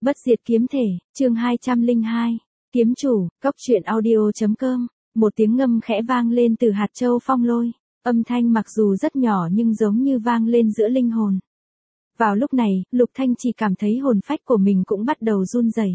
Bất diệt kiếm thể, chương 202. Kiếm chủ, cốc truyện audio.com. Một tiếng ngâm khẽ vang lên từ hạt châu phong lôi. Âm thanh mặc dù rất nhỏ nhưng giống như vang lên giữa linh hồn. Vào lúc này, Lục Thanh chỉ cảm thấy hồn phách của mình cũng bắt đầu run rẩy.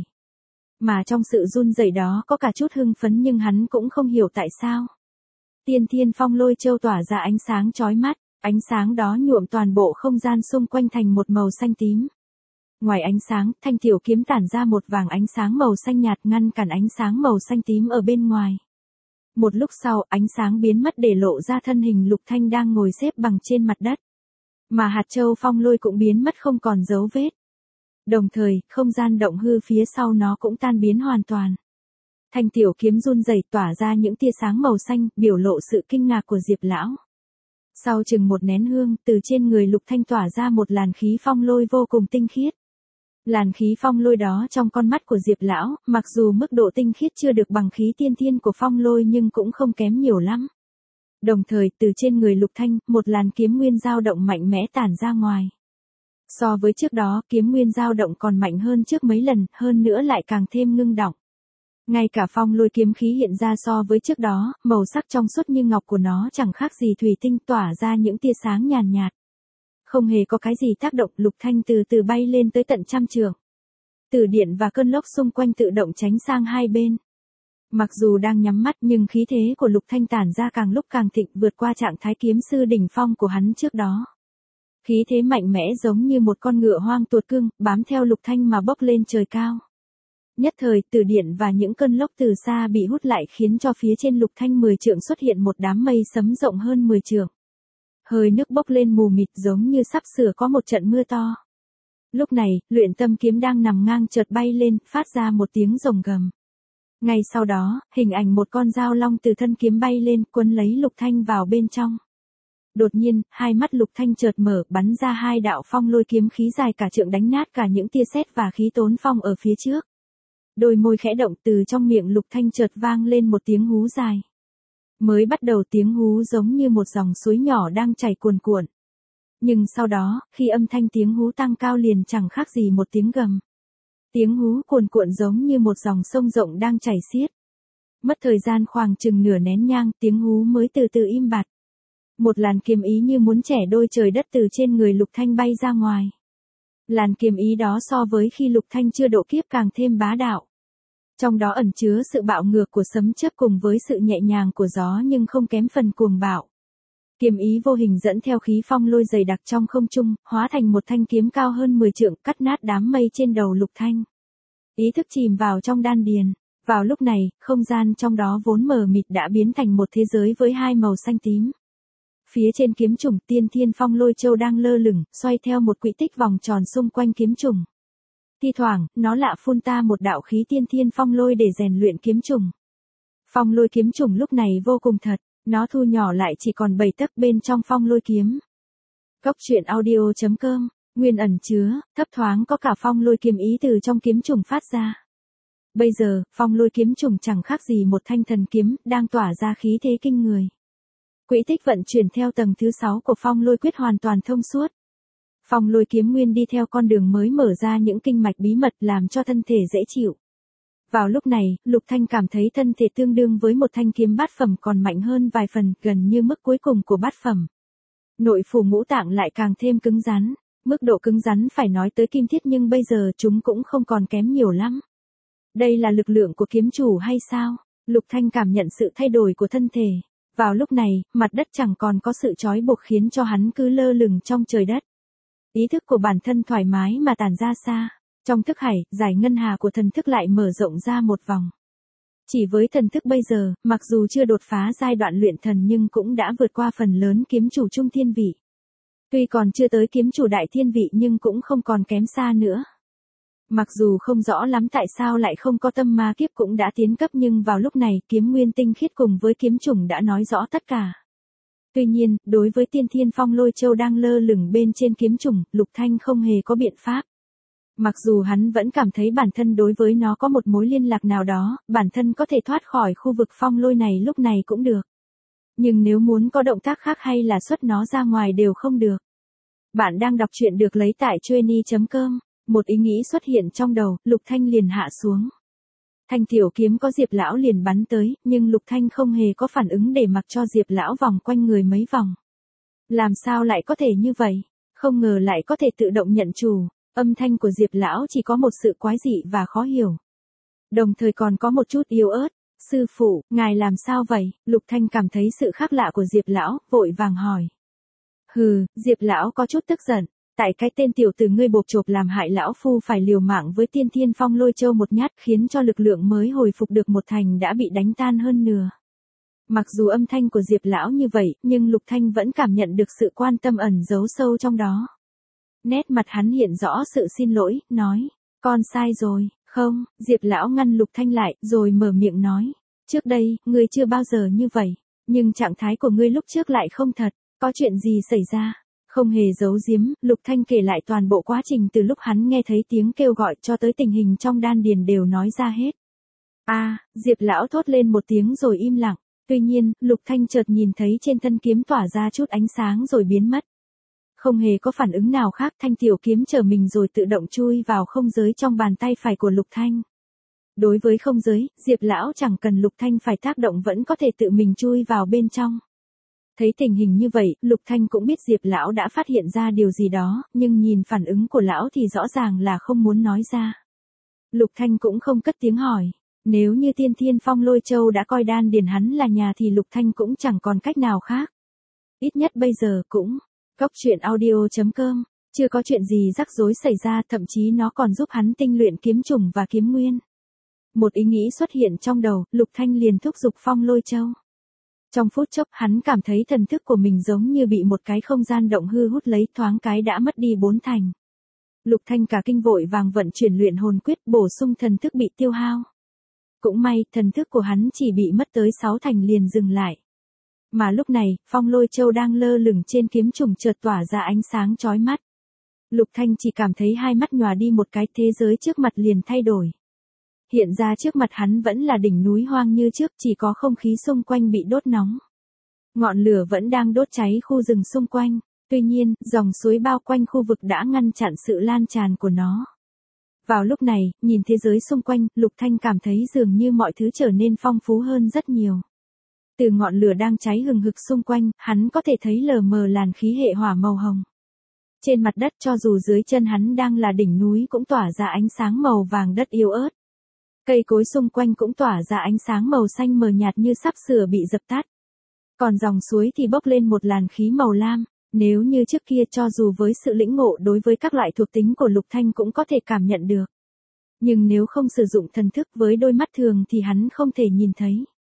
Mà trong sự run rẩy đó có cả chút hưng phấn nhưng hắn cũng không hiểu tại sao. Tiên thiên phong lôi châu tỏa ra ánh sáng chói mắt, ánh sáng đó nhuộm toàn bộ không gian xung quanh thành một màu xanh tím. Ngoài ánh sáng, thanh tiểu kiếm tản ra một vàng ánh sáng màu xanh nhạt ngăn cản ánh sáng màu xanh tím ở bên ngoài. Một lúc sau, ánh sáng biến mất để lộ ra thân hình Lục Thanh đang ngồi xếp bằng trên mặt đất. Mà hạt châu phong lôi cũng biến mất không còn dấu vết. Đồng thời, không gian động hư phía sau nó cũng tan biến hoàn toàn. Thanh tiểu kiếm run rẩy tỏa ra những tia sáng màu xanh, biểu lộ sự kinh ngạc của Diệp lão. Sau chừng một nén hương, từ trên người Lục Thanh tỏa ra một làn khí phong lôi vô cùng tinh khiết. Làn khí phong lôi đó trong con mắt của Diệp lão, mặc dù mức độ tinh khiết chưa được bằng khí tiên thiên của phong lôi nhưng cũng không kém nhiều lắm. Đồng thời, từ trên người Lục Thanh, một làn kiếm nguyên dao động mạnh mẽ tản ra ngoài. So với trước đó, kiếm nguyên dao động còn mạnh hơn trước mấy lần, hơn nữa lại càng thêm ngưng đọng. Ngay cả phong lôi kiếm khí hiện ra so với trước đó, màu sắc trong suốt như ngọc của nó chẳng khác gì thủy tinh tỏa ra những tia sáng nhàn nhạt. Không hề có cái gì tác động, Lục Thanh từ từ bay lên tới tận trăm trượng. Tử điện và cơn lốc xung quanh tự động tránh sang hai bên. Mặc dù đang nhắm mắt nhưng khí thế của Lục Thanh tản ra càng lúc càng thịnh vượt qua trạng thái kiếm sư đỉnh phong của hắn trước đó. Khí thế mạnh mẽ giống như một con ngựa hoang tuột cưng, bám theo Lục Thanh mà bốc lên trời cao. Nhất thời, tử điện và những cơn lốc từ xa bị hút lại khiến cho phía trên Lục Thanh 10 trượng xuất hiện một đám mây sấm rộng hơn 10 trượng. Hơi nước bốc lên mù mịt giống như sắp sửa có một trận mưa to. Lúc này, luyện tâm kiếm đang nằm ngang chợt bay lên, phát ra một tiếng rồng gầm. Ngay sau đó, hình ảnh một con dao long từ thân kiếm bay lên, quấn lấy Lục Thanh vào bên trong. Đột nhiên, hai mắt Lục Thanh chợt mở, bắn ra hai đạo phong lôi kiếm khí dài cả trượng đánh nát cả những tia sét và khí tốn phong ở phía trước. Đôi môi khẽ động, từ trong miệng Lục Thanh chợt vang lên một tiếng hú dài. Mới bắt đầu tiếng hú giống như một dòng suối nhỏ đang chảy cuồn cuộn. Nhưng sau đó, khi âm thanh tiếng hú tăng cao liền chẳng khác gì một tiếng gầm. Tiếng hú cuồn cuộn giống như một dòng sông rộng đang chảy xiết. Mất thời gian khoảng chừng nửa nén nhang, tiếng hú mới từ từ im bặt. Một làn kiếm ý như muốn chẻ đôi trời đất từ trên người Lục Thanh bay ra ngoài. Làn kiếm ý đó so với khi Lục Thanh chưa độ kiếp càng thêm bá đạo. Trong đó ẩn chứa sự bạo ngược của sấm chớp cùng với sự nhẹ nhàng của gió nhưng không kém phần cuồng bạo. Kiếm ý vô hình dẫn theo khí phong lôi dày đặc trong không trung, hóa thành một thanh kiếm cao hơn 10 trượng cắt nát đám mây trên đầu Lục Thanh. Ý thức chìm vào trong đan điền. Vào lúc này, không gian trong đó vốn mờ mịt đã biến thành một thế giới với hai màu xanh tím. Phía trên kiếm trùng tiên thiên phong lôi châu đang lơ lửng, xoay theo một quỹ tích vòng tròn xung quanh kiếm trùng. Thi thoảng, nó lạ phun ta một đạo khí tiên thiên phong lôi để rèn luyện kiếm trùng. Phong lôi kiếm trùng lúc này vô cùng thật, nó thu nhỏ lại chỉ còn 7 tấc bên trong phong lôi kiếm. Cốc truyện audio.com, nguyên ẩn chứa, thấp thoáng có cả phong lôi kiếm ý từ trong kiếm trùng phát ra. Bây giờ, phong lôi kiếm trùng chẳng khác gì một thanh thần kiếm, đang tỏa ra khí thế kinh người. Quỹ tích vận chuyển theo tầng thứ 6 của phong lôi quyết hoàn toàn thông suốt. Phong lôi kiếm nguyên đi theo con đường mới mở ra những kinh mạch bí mật làm cho thân thể dễ chịu. Vào lúc này, Lục Thanh cảm thấy thân thể tương đương với một thanh kiếm bát phẩm còn mạnh hơn vài phần, gần như mức cuối cùng của bát phẩm. Nội phủ ngũ tạng lại càng thêm cứng rắn, mức độ cứng rắn phải nói tới kim thiết nhưng bây giờ chúng cũng không còn kém nhiều lắm. Đây là lực lượng của kiếm chủ hay sao? Lục Thanh cảm nhận sự thay đổi của thân thể. Vào lúc này, mặt đất chẳng còn có sự trói buộc khiến cho hắn cứ lơ lửng trong trời đất. Ý thức của bản thân thoải mái mà tản ra xa. Trong thức hải, giải ngân hà của thần thức lại mở rộng ra một vòng. Chỉ với thần thức bây giờ, mặc dù chưa đột phá giai đoạn luyện thần nhưng cũng đã vượt qua phần lớn kiếm chủ trung thiên vị. Tuy còn chưa tới kiếm chủ đại thiên vị nhưng cũng không còn kém xa nữa. Mặc dù không rõ lắm tại sao lại không có tâm ma kiếp cũng đã tiến cấp nhưng vào lúc này kiếm nguyên tinh khiết cùng với kiếm trùng đã nói rõ tất cả. Tuy nhiên, đối với tiên thiên phong lôi châu đang lơ lửng bên trên kiếm trùng, Lục Thanh không hề có biện pháp. Mặc dù hắn vẫn cảm thấy bản thân đối với nó có một mối liên lạc nào đó, bản thân có thể thoát khỏi khu vực phong lôi này lúc này cũng được. Nhưng nếu muốn có động tác khác hay là xuất nó ra ngoài đều không được. Bạn đang đọc truyện được lấy tại Chueny.com. Một ý nghĩ xuất hiện trong đầu, Lục Thanh liền hạ xuống. Thanh tiểu kiếm có Diệp lão liền bắn tới, nhưng Lục Thanh không hề có phản ứng để mặc cho Diệp lão vòng quanh người mấy vòng. Làm sao lại có thể như vậy? Không ngờ lại có thể tự động nhận chủ. Âm thanh của Diệp lão chỉ có một sự quái dị và khó hiểu. Đồng thời còn có một chút yếu ớt. Sư phụ, ngài làm sao vậy? Lục Thanh cảm thấy sự khác lạ của Diệp lão, vội vàng hỏi. Hừ, Diệp lão có chút tức giận. Tại cái tên tiểu tử ngươi bộp chộp làm hại lão phu phải liều mạng với Tiên Thiên Phong Lôi Châu một nhát, khiến cho lực lượng mới hồi phục được một thành đã bị đánh tan hơn nửa. Mặc dù âm thanh của Diệp lão như vậy, nhưng Lục Thanh vẫn cảm nhận được sự quan tâm ẩn giấu sâu trong đó. Nét mặt hắn hiện rõ sự xin lỗi, nói, con sai rồi. Không, Diệp lão ngăn Lục Thanh lại, rồi mở miệng nói, trước đây, ngươi chưa bao giờ như vậy, nhưng trạng thái của ngươi lúc trước lại không thật, có chuyện gì xảy ra? Không hề giấu giếm, Lục Thanh kể lại toàn bộ quá trình từ lúc hắn nghe thấy tiếng kêu gọi cho tới tình hình trong đan điền đều nói ra hết. Diệp lão thốt lên một tiếng rồi im lặng, tuy nhiên, Lục Thanh chợt nhìn thấy trên thân kiếm tỏa ra chút ánh sáng rồi biến mất. Không hề có phản ứng nào khác, thanh tiểu kiếm trở mình rồi tự động chui vào không giới trong bàn tay phải của Lục Thanh. Đối với không giới, Diệp lão chẳng cần Lục Thanh phải tác động vẫn có thể tự mình chui vào bên trong. Thấy tình hình như vậy, Lục Thanh cũng biết Diệp lão đã phát hiện ra điều gì đó, nhưng nhìn phản ứng của lão thì rõ ràng là không muốn nói ra. Lục Thanh cũng không cất tiếng hỏi, nếu như Tiên Thiên Phong Lôi Châu đã coi đan điền hắn là nhà thì Lục Thanh cũng chẳng còn cách nào khác. Ít nhất bây giờ cũng. Cốc truyện audio.com, chưa có chuyện gì rắc rối xảy ra, thậm chí nó còn giúp hắn tinh luyện kiếm trùng và kiếm nguyên. Một ý nghĩ xuất hiện trong đầu, Lục Thanh liền thúc giục Phong Lôi Châu. Trong phút chốc hắn cảm thấy thần thức của mình giống như bị một cái không gian động hư hút lấy, thoáng cái đã mất đi 4 thành. Lục Thanh cả kinh vội vàng vận chuyển luyện hồn quyết bổ sung thần thức bị tiêu hao. Cũng may, thần thức của hắn chỉ bị mất tới 6 thành liền dừng lại. Mà lúc này, Phong Lôi Châu đang lơ lửng trên kiếm trùng chợt tỏa ra ánh sáng chói mắt. Lục Thanh chỉ cảm thấy hai mắt nhòa đi một cái, thế giới trước mặt liền thay đổi. Hiện ra trước mặt hắn vẫn là đỉnh núi hoang như trước, chỉ có không khí xung quanh bị đốt nóng. Ngọn lửa vẫn đang đốt cháy khu rừng xung quanh, tuy nhiên, dòng suối bao quanh khu vực đã ngăn chặn sự lan tràn của nó. Vào lúc này, nhìn thế giới xung quanh, Lục Thanh cảm thấy dường như mọi thứ trở nên phong phú hơn rất nhiều. Từ ngọn lửa đang cháy hừng hực xung quanh, hắn có thể thấy lờ mờ làn khí hệ hỏa màu hồng. Trên mặt đất cho dù dưới chân hắn đang là đỉnh núi cũng tỏa ra ánh sáng màu vàng đất yếu ớt. Cây cối xung quanh cũng tỏa ra ánh sáng màu xanh mờ nhạt như sắp sửa bị dập tắt. Còn dòng suối thì bốc lên một làn khí màu lam, nếu như trước kia cho dù với sự lĩnh ngộ đối với các loại thuộc tính của Lục Thanh cũng có thể cảm nhận được. Nhưng nếu không sử dụng thần thức với đôi mắt thường thì hắn không thể nhìn thấy.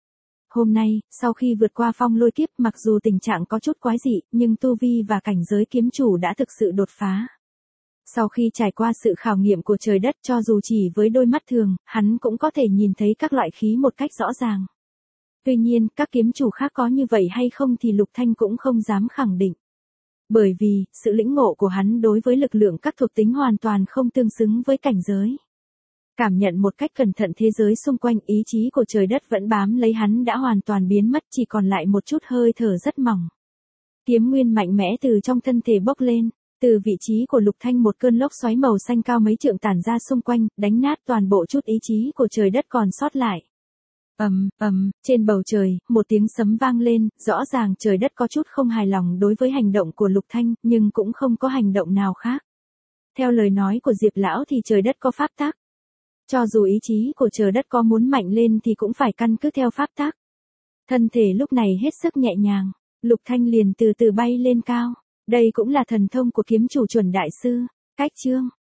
Hôm nay, sau khi vượt qua phong lôi kiếp, mặc dù tình trạng có chút quái dị, nhưng tu vi và cảnh giới kiếm chủ đã thực sự đột phá. Sau khi trải qua sự khảo nghiệm của trời đất, cho dù chỉ với đôi mắt thường, hắn cũng có thể nhìn thấy các loại khí một cách rõ ràng. Tuy nhiên, các kiếm chủ khác có như vậy hay không thì Lục Thanh cũng không dám khẳng định. Bởi vì, sự lĩnh ngộ của hắn đối với lực lượng các thuộc tính hoàn toàn không tương xứng với cảnh giới. Cảm nhận một cách cẩn thận thế giới xung quanh, ý chí của trời đất vẫn bám lấy hắn đã hoàn toàn biến mất, chỉ còn lại một chút hơi thở rất mỏng. Kiếm nguyên mạnh mẽ từ trong thân thể bốc lên, từ vị trí của Lục Thanh một cơn lốc xoáy màu xanh cao mấy trượng tản ra xung quanh, đánh nát toàn bộ chút ý chí của trời đất còn sót lại. Trên bầu trời, một tiếng sấm vang lên, rõ ràng trời đất có chút không hài lòng đối với hành động của Lục Thanh, nhưng cũng không có hành động nào khác. Theo lời nói của Diệp lão thì trời đất có pháp tắc. Cho dù ý chí của trời đất có muốn mạnh lên thì cũng phải căn cứ theo pháp tắc. Thân thể lúc này hết sức nhẹ nhàng, Lục Thanh liền từ từ bay lên cao. Đây cũng là thần thông của kiếm chủ chuẩn đại sư. Cách chương